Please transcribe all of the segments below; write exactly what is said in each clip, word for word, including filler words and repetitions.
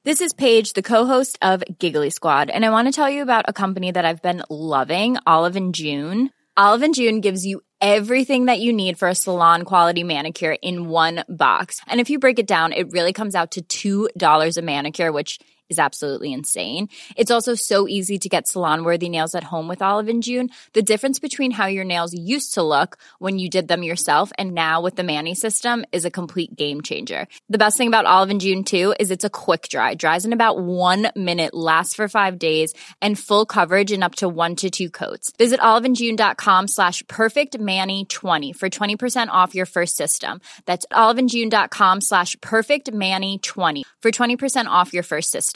This is Paige, the co-host of Giggly Squad, and I want to tell you about a company that I've been loving, Olive and June. Olive and June gives you everything that you need for a salon-quality manicure in one box. And if you break it down, it really comes out to two dollars a manicure, which is absolutely insane. It's also so easy to get salon-worthy nails at home with Olive and June. The difference between how your nails used to look when you did them yourself and now with the Mani system is a complete game changer. The best thing about Olive and June, too, is it's a quick dry. Dries in about one minute, lasts for five days, and full coverage in up to one to two coats. Visit oliveandjune.com slash perfectmani20 for twenty percent off your first system. That's oliveandjune.com slash perfectmani20 for twenty percent off your first system.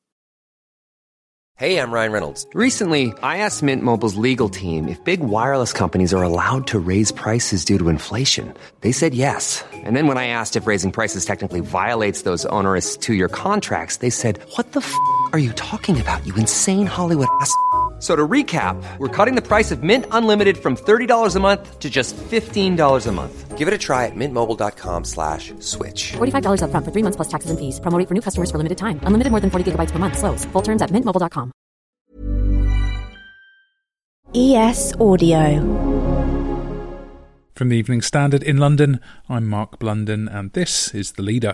Hey, I'm Ryan Reynolds. Recently, I asked Mint Mobile's legal team if big wireless companies are allowed to raise prices due to inflation. They said yes. And then when I asked if raising prices technically violates those onerous two-year contracts, they said, what the f*** are you talking about, you insane Hollywood ass f- So to recap, we're cutting the price of Mint Unlimited from thirty dollars a month to just fifteen dollars a month. Give it a try at mintmobile.com slash switch. forty-five dollars up front for three months plus taxes and fees. Promo rate for new customers for limited time. Unlimited more than forty gigabytes per month. Slows full terms at mint mobile dot com. E S Audio. From the Evening Standard in London, I'm Mark Blunden, and this is The Leader.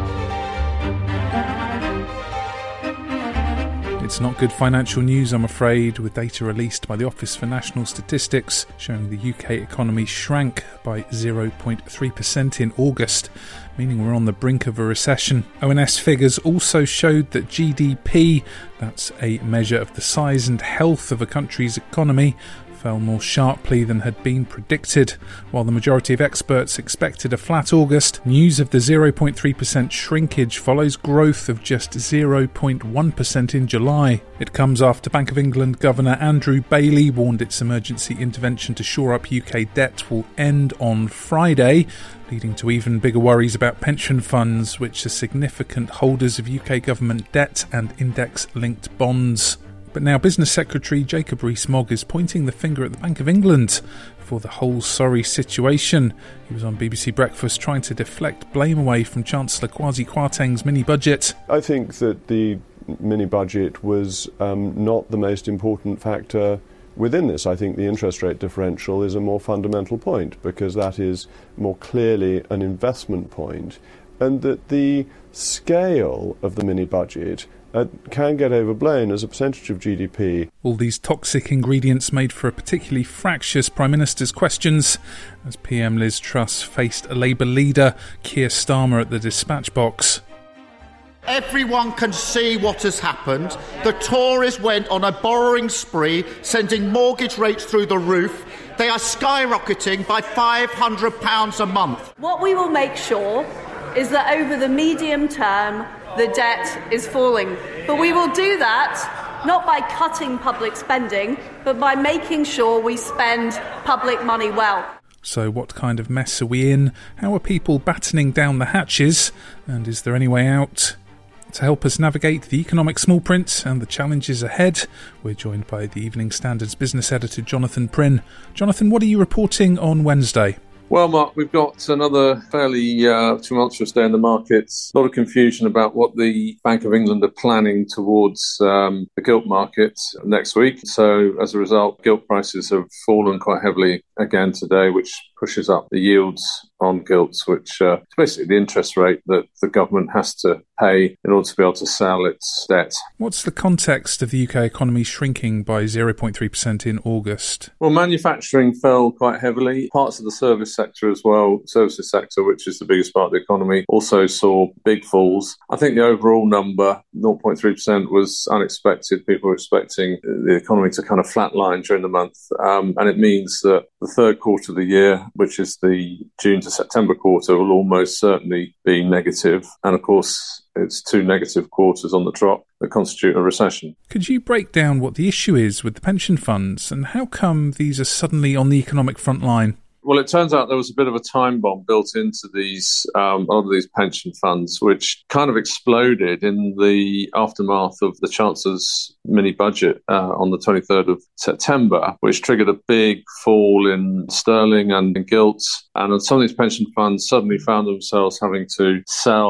It's not good financial news, I'm afraid, with data released by the Office for National Statistics showing the U K economy shrank by zero point three percent in August, meaning we're on the brink of a recession. O N S figures also showed that G D P, that's a measure of the size and health of a country's economy, fell more sharply than had been predicted. While the majority of experts expected a flat August, news of the zero point three percent shrinkage follows growth of just zero point one percent in July. It comes after Bank of England Governor Andrew Bailey warned its emergency intervention to shore up U K debt will end on Friday, leading to even bigger worries about pension funds, which are significant holders of U K government debt and index-linked bonds. But now Business Secretary Jacob Rees-Mogg is pointing the finger at the Bank of England for the whole sorry situation. He was on B B C Breakfast trying to deflect blame away from Chancellor Kwasi Kwarteng's mini-budget. I think that the mini-budget was um, not the most important factor within this. I think the interest rate differential is a more fundamental point, because that is more clearly an investment point, and that the scale of the mini-budget Uh, can get overblown as a percentage of G D P. All these toxic ingredients made for a particularly fractious Prime Minister's questions as P M Liz Truss faced a Labour leader, Keir Starmer, at the dispatch box. Everyone can see what has happened. The Tories went on a borrowing spree, sending mortgage rates through the roof. They are skyrocketing by five hundred pounds a month. What we will make sure is that over the medium term, the debt is falling. But we will do that not by cutting public spending, but by making sure we spend public money well. So what kind of mess are we in? How are people battening down the hatches? And is there any way out? To help us navigate the economic small print and the challenges ahead, we're joined by the Evening Standard's business editor Jonathan Prynne. Jonathan, what are you reporting on Wednesday? Well, Mark, we've got another fairly uh, tumultuous day in the markets. A lot of confusion about what the Bank of England are planning towards um, the gilt market next week. So, as a result, gilt prices have fallen quite heavily again today, which pushes up the yields on gilts, which uh, is basically the interest rate that the government has to pay in order to be able to sell its debt. What's the context of the U K economy shrinking by zero point three percent in August? Well, manufacturing fell quite heavily. Parts of the service sector as well, services sector, which is the biggest part of the economy, also saw big falls. I think the overall number, zero point three percent, was unexpected. People were expecting the economy to kind of flatline during the month. Um, and it means that the third quarter of the year, which is the June to September quarter, will almost certainly be negative. And of course, it's two negative quarters on the trot that constitute a recession. Could you break down what the issue is with the pension funds and how come these are suddenly on the economic front line? Well, it turns out there was a bit of a time bomb built into these, um, a lot of these pension funds, which kind of exploded in the aftermath of the Chancellor's mini-budget uh, on the twenty-third of September, which triggered a big fall in sterling and in gilts. And some of these pension funds suddenly found themselves having to sell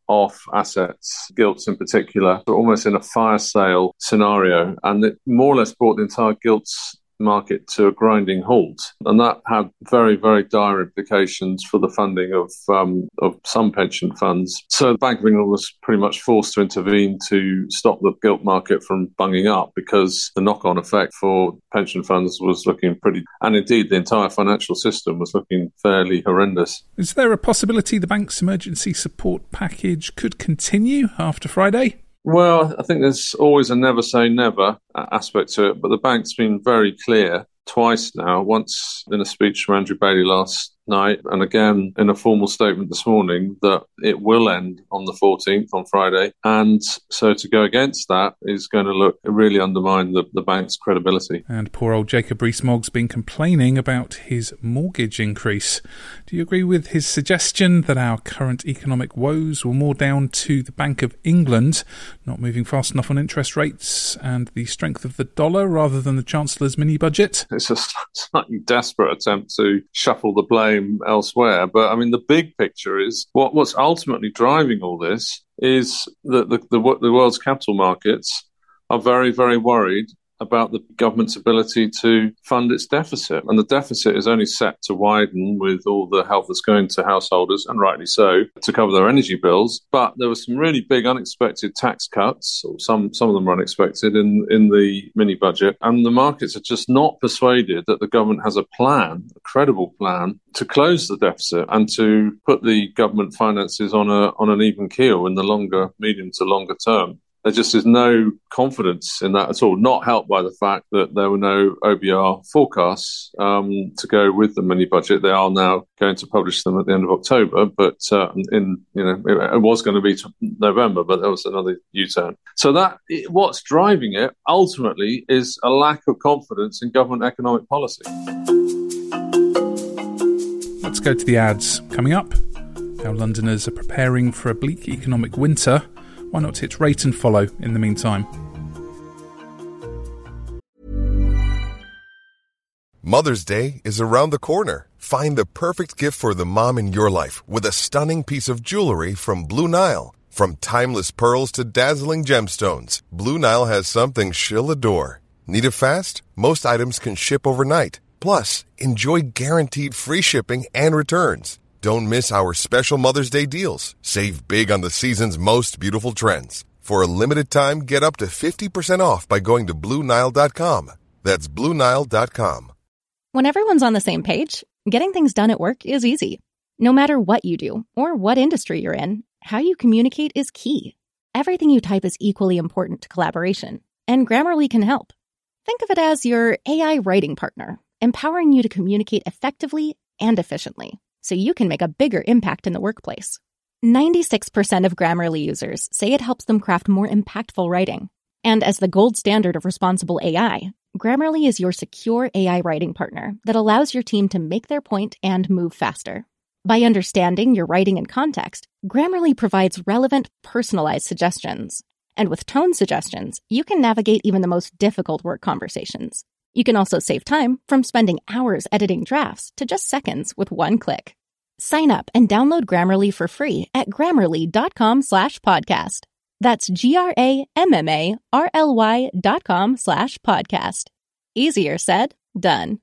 off assets, gilts in particular, but almost in a fire sale scenario. And it more or less brought the entire gilts market to a grinding halt. And that had very, very dire implications for the funding of um, of some pension funds. So the Bank of England was pretty much forced to intervene to stop the gilt market from bunging up, because the knock-on effect for pension funds was looking pretty, and indeed the entire financial system was looking fairly horrendous. Is there a possibility the bank's emergency support package could continue after Friday? Well, I think there's always a never say never aspect to it, but the bank's been very clear twice now, once in a speech from Andrew Bailey last night, and again in a formal statement this morning, that it will end on the fourteenth, on Friday. And so to go against that is going to look really undermine the, the bank's credibility. And poor old Jacob Rees-Mogg's been complaining about his mortgage increase. Do you agree with his suggestion that our current economic woes were more down to the Bank of England not moving fast enough on interest rates and the strength of the dollar rather than the Chancellor's mini-budget? It's a slightly desperate attempt to shuffle the blame elsewhere. But I mean, the big picture is what, what's ultimately driving all this is that the, the, the world's capital markets are very, very worried about the government's ability to fund its deficit. And the deficit is only set to widen with all the help that's going to householders, and rightly so, to cover their energy bills. But there were some really big unexpected tax cuts, or some, some of them were unexpected, in, in the mini-budget. And the markets are just not persuaded that the government has a plan, a credible plan, to close the deficit and to put the government finances on a on an even keel in the longer, medium to longer term. There just is no confidence in that at all, not helped by the fact that there were no O B R forecasts um, to go with the mini-budget. They are now going to publish them at the end of October, but uh, in you know it, it was going to be November, but there was another U-turn. So that what's driving it ultimately is a lack of confidence in government economic policy. Let's go to the ads. Coming up, how Londoners are preparing for a bleak economic winter. Why not hit rate and follow in the meantime? Mother's Day is around the corner. Find the perfect gift for the mom in your life with a stunning piece of jewelry from Blue Nile. From timeless pearls to dazzling gemstones, Blue Nile has something she'll adore. Need it fast? Most items can ship overnight. Plus, enjoy guaranteed free shipping and returns. Don't miss our special Mother's Day deals. Save big on the season's most beautiful trends. For a limited time, get up to fifty percent off by going to Blue Nile dot com. That's Blue Nile dot com. When everyone's on the same page, getting things done at work is easy. No matter what you do or what industry you're in, how you communicate is key. Everything you type is equally important to collaboration, and Grammarly can help. Think of it as your A I writing partner, empowering you to communicate effectively and efficiently, so you can make a bigger impact in the workplace. ninety-six percent of Grammarly users say it helps them craft more impactful writing. And as the gold standard of responsible A I, Grammarly is your secure A I writing partner that allows your team to make their point and move faster. By understanding your writing and context, Grammarly provides relevant, personalized suggestions. And with tone suggestions, you can navigate even the most difficult work conversations. You can also save time from spending hours editing drafts to just seconds with one click. Sign up and download Grammarly for free at grammarly.com slash podcast. That's G-R-A-M-M-A-R-L-Y dot com slash podcast. Easier said, done.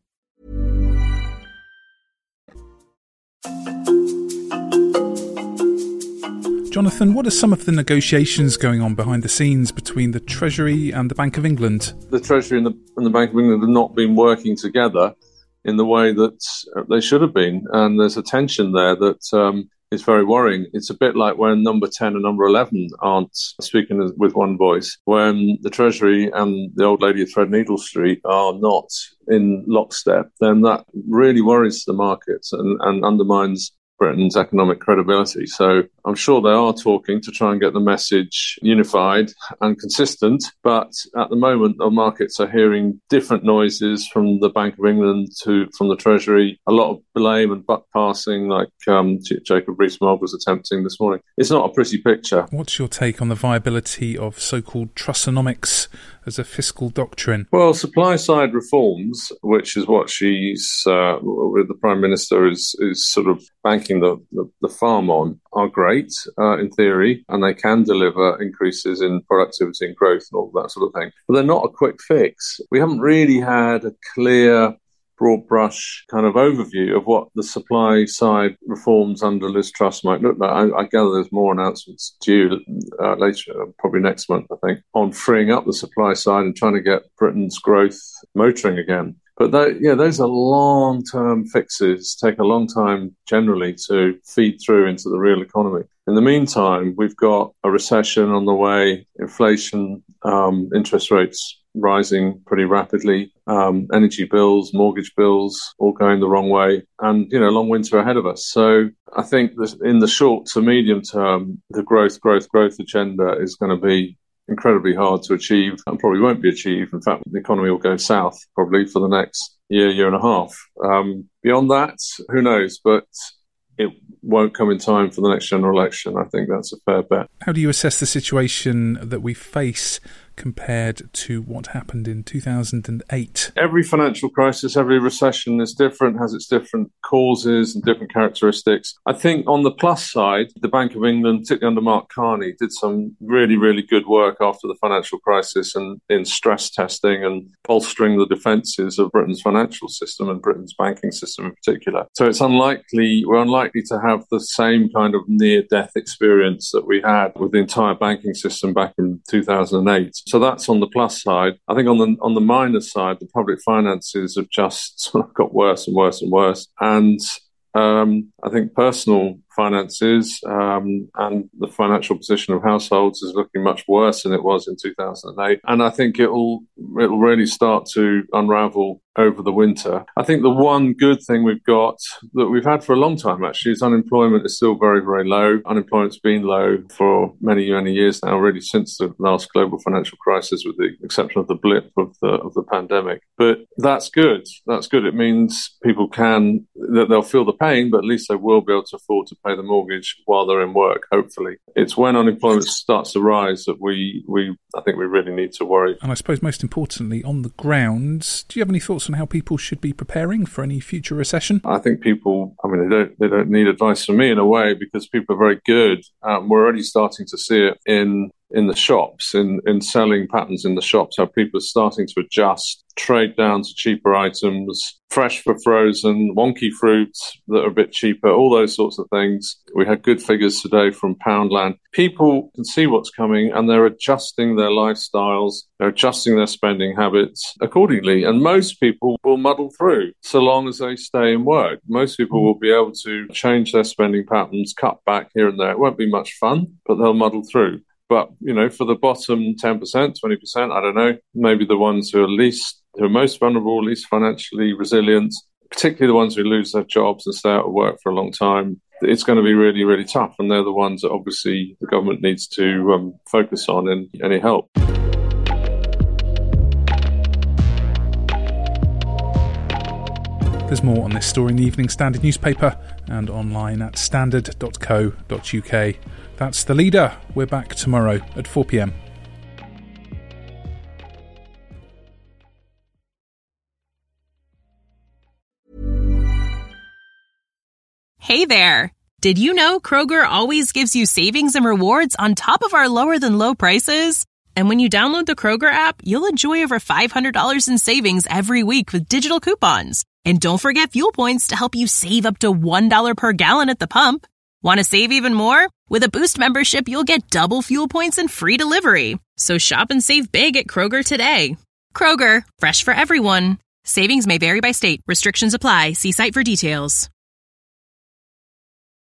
Jonathan, what are some of the negotiations going on behind the scenes between the Treasury and the Bank of England? The Treasury and the, and the Bank of England have not been working together in the way that they should have been. And there's a tension there that um, is very worrying. It's a bit like when number ten and number eleven aren't speaking with one voice. When the Treasury and the old lady of Threadneedle Street are not in lockstep, then that really worries the markets and, and undermines Britain's economic credibility. So I'm sure they are talking to try and get the message unified and consistent, but at the moment the markets are hearing different noises from the Bank of England to from the Treasury, a lot of blame and buck passing like um, Jacob Rees-Mogg was attempting this morning. It's not a pretty picture. What's your take on the viability of so-called Trussonomics as a fiscal doctrine? Well, supply-side reforms, which is what she's, uh, the Prime Minister is, is sort of banking banking the, the, the farm on are great uh, in theory, and they can deliver increases in productivity and growth and all that sort of thing. But they're not a quick fix. We haven't really had a clear, broad brush kind of overview of what the supply side reforms under Liz Truss might look like. I, I gather there's more announcements due uh, later, probably next month, I think, on freeing up the supply side and trying to get Britain's growth motoring again. But that, yeah, those are long-term fixes, take a long time generally to feed through into the real economy. In the meantime, we've got a recession on the way, inflation, um, interest rates rising pretty rapidly, um, energy bills, mortgage bills, all going the wrong way, and, you know, a long winter ahead of us. So I think that in the short to medium term, the growth, growth, growth agenda is going to be incredibly hard to achieve and probably won't be achieved. In fact, the economy will go south probably for the next year, year and a half. Um, beyond that, who knows? But it won't come in time for the next general election. I think that's a fair bet. How do you assess the situation that we face compared to what happened in two thousand eight? Every financial crisis, every recession is different, has its different causes and different characteristics. I think on the plus side, the Bank of England, particularly under Mark Carney, did some really, really good work after the financial crisis and in stress testing and bolstering the defences of Britain's financial system and Britain's banking system in particular. So it's unlikely, we're unlikely to have the same kind of near-death experience that we had with the entire banking system back in two thousand eight. So that's on the plus side. I think on the on the minus side, the public finances have just sort of got worse and worse and worse. And um, I think personal finances um, and the financial position of households is looking much worse than it was in two thousand eight. And I think it'll it'll really start to unravel over the winter. I think the one good thing we've got that we've had for a long time actually is unemployment is still very, very low. Unemployment's been low for many, many years now, really since the last global financial crisis, with the exception of the blip of the of the pandemic. But that's good. That's good. It means people can, that they'll feel the pain, but at least they will be able to afford to pay the mortgage while they're in work, hopefully. It's when unemployment starts to rise that we, we I think we really need to worry. And I suppose most importantly, on the ground, do you have any thoughts on how people should be preparing for any future recession? I think people, I mean, they don't they don't need advice from me in a way, because people are very good. Um, we're already starting to see it in in the shops, in, in selling patterns in the shops, how people are starting to adjust, trade down to cheaper items, fresh for frozen, wonky fruits that are a bit cheaper, all those sorts of things. We had good figures today from Poundland. People can see what's coming and they're adjusting their lifestyles, they're adjusting their spending habits accordingly. And most people will muddle through so long as they stay in work. Most people will be able to change their spending patterns, cut back here and there. It won't be much fun, but they'll muddle through. But, you know, for the bottom ten percent, twenty percent, I don't know, maybe the ones who are least, who are most vulnerable, least financially resilient, particularly the ones who lose their jobs and stay out of work for a long time, it's going to be really, really tough. And they're the ones that obviously the government needs to um, focus on in any help. There's more on this story in the Evening Standard newspaper and online at standard dot co dot uk. That's The Leader. We're back tomorrow at four p.m. Hey there. Did you know Kroger always gives you savings and rewards on top of our lower than low prices? And when you download the Kroger app, you'll enjoy over five hundred dollars in savings every week with digital coupons. And don't forget fuel points to help you save up to one dollar per gallon at the pump. Want to save even more? With a Boost membership, you'll get double fuel points and free delivery. So shop and save big at Kroger today. Kroger, fresh for everyone. Savings may vary by state. Restrictions apply. See site for details.